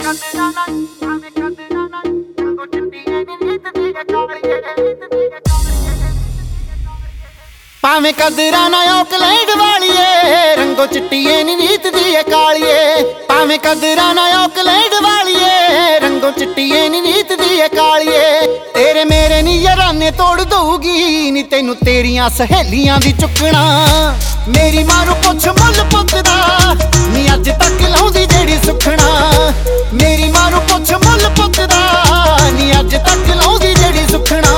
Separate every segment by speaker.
Speaker 1: ਭਾਵੇਂ ਕਦਰਾਂ ਨਾ ਔਕਲੈਂਡ ਵਾਲੀਏ, ਰੰਗੋ ਚਿੱਟੀਏ ਨੀ ਨੀਤ ਦੀ ਏ ਕਾਲੀਏ। ਭਾਵੇਂ ਕਦਰਾਂ ਨਾ ਔਕਲੈਂਡ ਵਾਲੀਏ, ਰੰਗੋ ਚਿੱਟੀਏ ਨੀ ਨੀਤ ਦੀ ਏ ਕਾਲੀਏ। ਤੇਰੇ ਮੇਰੇ ਨੀ ਯਾਰਾਨੇ ਤੋੜ ਦਊਗੀ ਨੀ ਤੈਨੂੰ ਤੇਰੀਆਂ ਸਹੇਲੀਆਂ ਦੀ ਚੁੱਕਣਾ। ਮੇਰੀ ਮਾਂ ਨੂੰ ਪੁੱਛ ਮੁੱਲ ਪੁੱਤ ਦਾ ਨੀ ਅੱਜ ਤੱਕ ਲਾਉਂਦੀ ਜਿਹੜੀ ਸੁਖਣਾ। ਮੇਰੀ ਮਾਂ ਨੂੰ ਪੁੱਛ ਮੁੱਲ ਪੁੱਤ ਦਾ ਨੀ ਅੱਜ ਤੱਕ ਲਾਉਂਦੀ ਜਿਹੜੀ ਸੁਖਣਾ।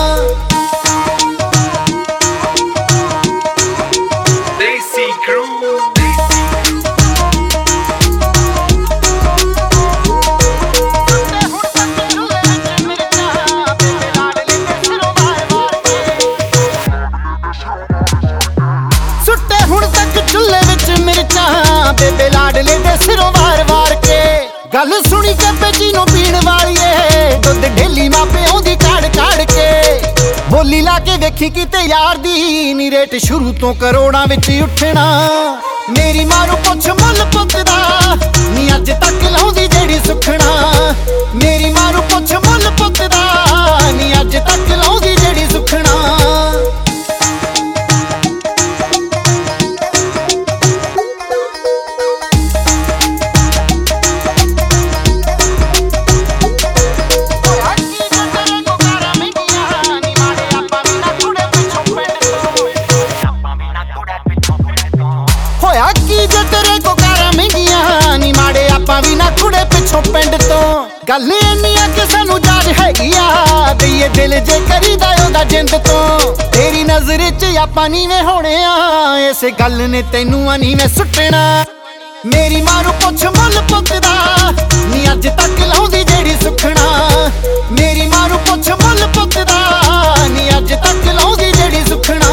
Speaker 1: ਬੇਬੇ ਲਾਡਲੇ ਦੇ ਸਿਰੋਂ ਵਾਰ-ਵਾਰ ਕੇ ਗੱਲ ਸੁਣੀ ਕੇ ਬੇਜੀ ਨੂੰ ਪੀਣ ਵਾਲੀਏ। ਦੁੱਧ ਢੇਲੀ ਮਾਪੇ ਆਉਂਦੀ ਕਾੜ-ਕਾੜ ਕੇ। ਬੋਲੀ ਲਾ ਕੇ ਵੇਖੀ ਕਿਤੇ ਯਾਰ ਦੀ ਨੀ ਰੇਟ ਸ਼ੁਰੂ ਤੋਂ ਕਰੋੜਾਂ ਵਿੱਚ ਉੱਠਣਾ। ਮੇਰੀ ਮਾਂ ਨੂੰ ਪੁੱਛ ਮੁੱਲ ਪੁੱਤ ਦਾ ਨੀ ਅੱਜ ਤੱਕ ਲਾਉਂਦੀ ਜਿਹੜੀ ਸੁਖਣਾ। ਮੇਰੀ ਮਾਂ ਨੂੰ ਪੁੱਛ ਮੁੱਲ ਪੁੱਤ ਦਾ ਨੀ ਅੱਜ ਤੱਕ ਲਾਉਂਦੀ ਜਿਹੜੀ ਸੁਖਣਾ। ਹੋਇਆ ਕੀ ਜੇ ਤੇਰੇ ਕੋ ਕਾਰਾਂ ਮਹਿੰਗੀਆਂ ਨੀ ਮਾੜੇ ਆਪਾਂ ਵੀ ਨਾ ਕੁੜੇ ਪਿੱਛੋਂ ਪਿੰਡ ਤੋਂ। ਗੱਲ ਇੰਨੀ ਆ ਕਿ ਸਾਨੂੰ ਜਾਜ ਹੈਗੀ ਆ ਦਈਏ ਦਿਲ ਜੇ ਕਰੀਦਾ ਉਹਦਾ ਜਿੰਦ ਤੋਂ। ਤੇਰੀ ਨਜ਼ਰ 'ਚ ਆਪਾਂ ਨੀਵੇਂ ਹੋਣੇ ਆ ਇਸੇ ਗੱਲ ਨੇ ਤੈਨੂੰ ਆ ਨੀਵੇਂ ਸੁੱਟਣਾ। ਮੇਰੀ ਮਾਂ ਨੂੰ ਪੁੱਛ ਮੁੱਲ ਪੁੱਤ ਦਾ ਨੀ ਅੱਜ ਤੱਕ ਲਾਉਂਦੀ ਜਿਹੜੀ ਸੁਖਣਾ। ਮੇਰੀ ਮਾਂ ਨੂੰ ਪੁੱਛ ਮੁੱਲ ਪੁੱਤ ਦਾ ਨੀ ਅੱਜ ਤੱਕ ਲਾਉਂਦੀ ਜਿਹੜੀ ਸੁਖਣਾ।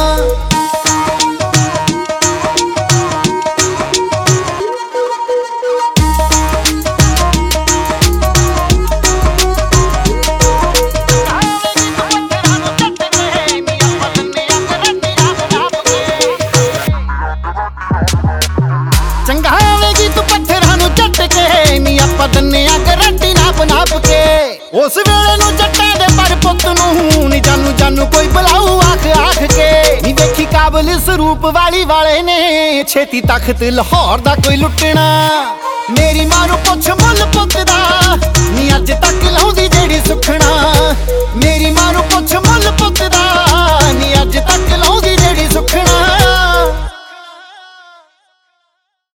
Speaker 1: ਚੰਗਾ ਹੋਵੇਗੀ ਤੂੰ ਪੱਥਰਾਂ ਨੂੰ ਝੱਟ ਕੇ ਨੀ ਆਪਾਂ ਦੰਨੇ ਆ ਗਰੰਟੀ ਨਾਪ ਕੇ। ਉਸ ਵੇਲੇ ਨੂੰ ਜੱਟਾਂ ਦੇ ਪਰ ਪੁੱਤ ਨੂੰ ਨੀ ਜਾਨੂ ਕੋਈ ਬੁਲਾਊ ਆਖ ਕੇ। ਨੀ ਵੇਖੀ ਕਾਬਲ ਸਰੂਪ ਵਾਲੇ ਨੇ ਛੇਤੀ ਤਖਤ ਲਾਹੌਰ ਦਾ ਕੋਈ ਲੁੱਟਣਾ। ਮੇਰੀ ਮਾਂ ਨੂੰ ਪੁੱਛ ਮੁੱਲ ਪੁੱਤ ਦਾ ਨੀ ਅੱਜ ਤੱਕ ਲਾਉਂਦੀ ਜਿਹੜੀ ਸੁਖਣਾ। ਮੇਰੀ ਮਾਂ ਨੂੰ ਪੁੱਛ ਮੁੱਲ